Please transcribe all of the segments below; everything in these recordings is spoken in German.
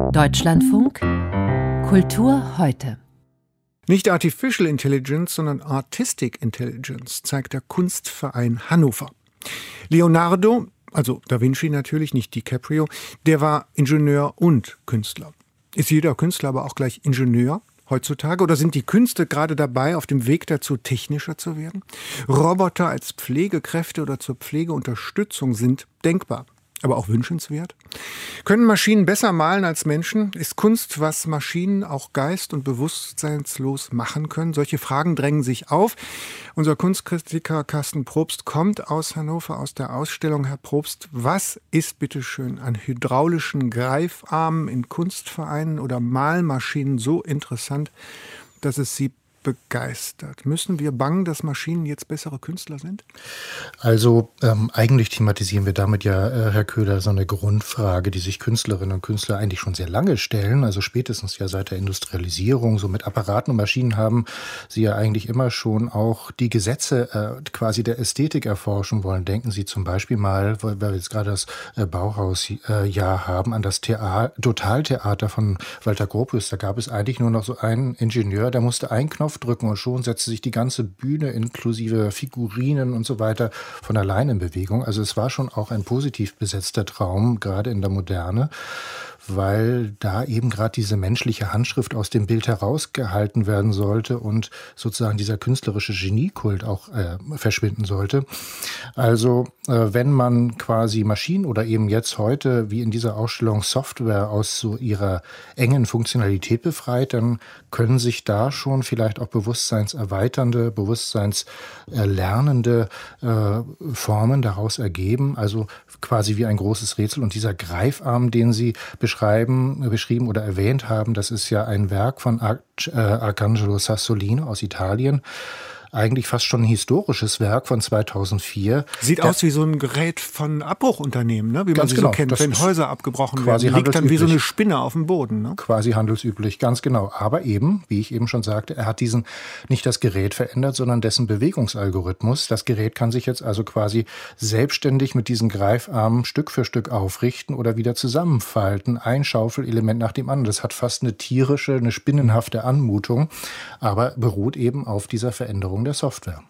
Deutschlandfunk Kultur heute. Nicht Artificial Intelligence, sondern Artistic Intelligence zeigt der Kunstverein Hannover. Leonardo, also Da Vinci natürlich, nicht DiCaprio, der war Ingenieur und Künstler. Ist jeder Künstler aber auch gleich Ingenieur heutzutage? Oder sind die Künste gerade dabei, auf dem Weg dazu, technischer zu werden? Roboter als Pflegekräfte oder zur Pflegeunterstützung sind denkbar, aber auch wünschenswert. Können Maschinen besser malen als Menschen? Ist Kunst, was Maschinen auch geist- und bewusstseinslos machen können? Solche Fragen drängen sich auf. Unser Kunstkritiker Carsten Probst kommt aus Hannover, aus der Ausstellung. Herr Probst, was ist bitteschön an hydraulischen Greifarmen in Kunstvereinen oder Malmaschinen so interessant, dass es Sie begeistert? Müssen wir bangen, dass Maschinen jetzt bessere Künstler sind? Also eigentlich thematisieren wir damit ja, Herr Köhler, so eine Grundfrage, die sich Künstlerinnen und Künstler eigentlich schon sehr lange stellen. Also spätestens ja seit der Industrialisierung, so mit Apparaten und Maschinen haben sie ja eigentlich immer schon auch die Gesetze quasi der Ästhetik erforschen wollen. Denken Sie zum Beispiel mal, weil wir jetzt gerade das Bauhausjahr haben, an das Totaltheater von Walter Gropius. Da gab es eigentlich nur noch so einen Ingenieur, der musste einen Knopf drücken und schon setzte sich die ganze Bühne inklusive Figurinen und so weiter von allein in Bewegung. Also es war schon auch ein positiv besetzter Traum, gerade in der Moderne, weil da eben gerade diese menschliche Handschrift aus dem Bild herausgehalten werden sollte und sozusagen dieser künstlerische Geniekult auch verschwinden sollte. Also wenn man quasi Maschinen oder eben jetzt heute, wie in dieser Ausstellung, Software aus so ihrer engen Funktionalität befreit, dann können sich da schon vielleicht auch bewusstseinserweiternde, bewusstseinslernende Formen daraus ergeben. Also quasi wie ein großes Rätsel. Und dieser Greifarm, den Sie beschrieben oder erwähnt haben, das ist ja ein Werk von Arcangelo Sassolino aus Italien. Eigentlich fast schon ein historisches Werk von 2004. Sieht aus wie so ein Gerät von Abbruchunternehmen, ne? Wie man sie so kennt, wenn Häuser abgebrochen werden. Liegt dann wie so eine Spinne auf dem Boden. Ne? Quasi handelsüblich, ganz genau. Aber eben, wie ich eben schon sagte, er hat nicht das Gerät verändert, sondern dessen Bewegungsalgorithmus. Das Gerät kann sich jetzt also quasi selbstständig mit diesen Greifarmen Stück für Stück aufrichten oder wieder zusammenfalten. Ein Schaufelelement nach dem anderen. Das hat fast eine tierische, eine spinnenhafte Anmutung, aber beruht eben auf dieser Veränderung der Software.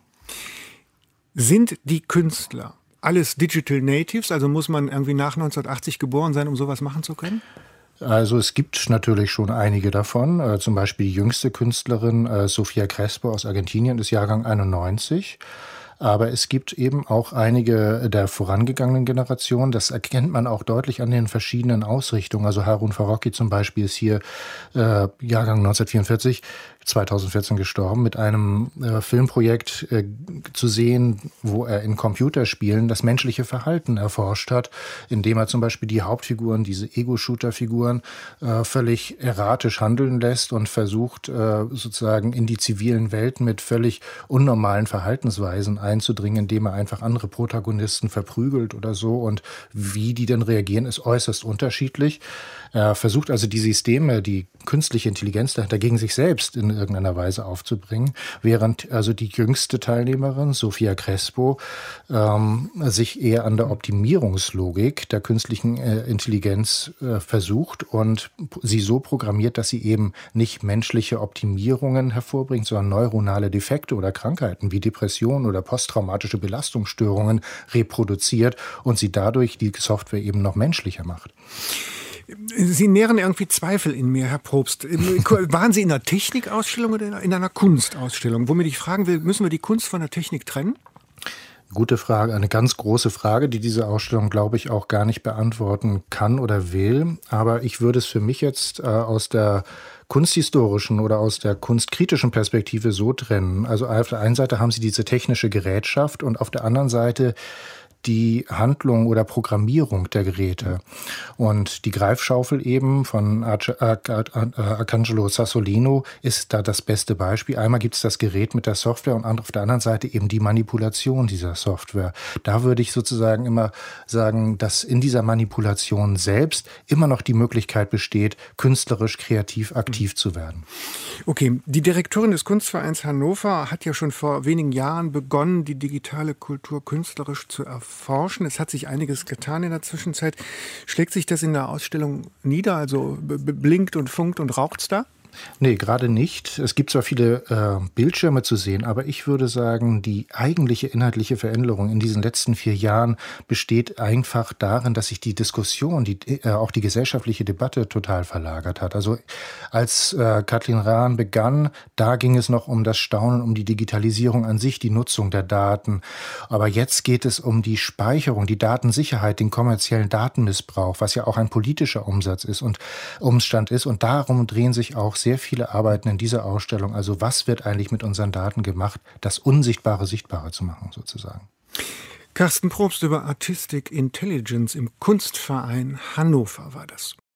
Sind die Künstler alles Digital Natives? Also muss man irgendwie nach 1980 geboren sein, um sowas machen zu können? Also es gibt natürlich schon einige davon. Zum Beispiel die jüngste Künstlerin Sofía Crespo aus Argentinien ist Jahrgang 91. Aber es gibt eben auch einige der vorangegangenen Generationen. Das erkennt man auch deutlich an den verschiedenen Ausrichtungen. Also Harun Farocki zum Beispiel ist hier Jahrgang 1944, 2014 gestorben, mit einem Filmprojekt zu sehen, wo er in Computerspielen das menschliche Verhalten erforscht hat, indem er zum Beispiel die Hauptfiguren, diese Ego-Shooter-Figuren, völlig erratisch handeln lässt und versucht, sozusagen in die zivilen Welten mit völlig unnormalen Verhaltensweisen einzudringen, indem er einfach andere Protagonisten verprügelt oder so. Und wie die denn reagieren, ist äußerst unterschiedlich. Er versucht also die Systeme, die künstliche Intelligenz dahinter gegen sich selbst in irgendeiner Weise aufzubringen, während also die jüngste Teilnehmerin, Sofía Crespo, sich eher an der Optimierungslogik der künstlichen Intelligenz versucht und sie so programmiert, dass sie eben nicht menschliche Optimierungen hervorbringt, sondern neuronale Defekte oder Krankheiten wie Depressionen oder posttraumatische Belastungsstörungen reproduziert und sie dadurch die Software eben noch menschlicher macht. Sie nähren irgendwie Zweifel in mir, Herr Probst. Waren Sie in einer Technikausstellung oder in einer Kunstausstellung? Womit ich fragen will, müssen wir die Kunst von der Technik trennen? Gute Frage, eine ganz große Frage, die diese Ausstellung, glaube ich, auch gar nicht beantworten kann oder will. Aber ich würde es für mich jetzt aus der kunsthistorischen oder aus der kunstkritischen Perspektive so trennen. Also auf der einen Seite haben Sie diese technische Gerätschaft und auf der anderen Seite die Handlung oder Programmierung der Geräte. Und die Greifschaufel eben von Arcangelo Sassolino ist da das beste Beispiel. Einmal gibt es das Gerät mit der Software und auf der anderen Seite eben die Manipulation dieser Software. Da würde ich sozusagen immer sagen, dass in dieser Manipulation selbst immer noch die Möglichkeit besteht, künstlerisch, kreativ aktiv zu werden. Okay, die Direktorin des Kunstvereins Hannover hat ja schon vor wenigen Jahren begonnen, die digitale Kultur künstlerisch zu erforschen. erforschen. Es hat sich einiges getan in der Zwischenzeit. Schlägt sich das in der Ausstellung nieder? Also blinkt und funkt und raucht's da? Nee, gerade nicht. Es gibt zwar viele Bildschirme zu sehen, aber ich würde sagen, die eigentliche inhaltliche Veränderung in diesen letzten 4 Jahren besteht einfach darin, dass sich die Diskussion, auch die gesellschaftliche Debatte total verlagert hat. Also als Kathleen Rahn begann, da ging es noch um das Staunen, um die Digitalisierung an sich, die Nutzung der Daten. Aber jetzt geht es um die Speicherung, die Datensicherheit, den kommerziellen Datenmissbrauch, was ja auch ein politischer Umstand ist. Und darum drehen sich auch sehr viele Arbeiten in dieser Ausstellung. Also was wird eigentlich mit unseren Daten gemacht, das Unsichtbare sichtbarer zu machen sozusagen. Carsten Probst über Artistic Intelligence im Kunstverein Hannover war das.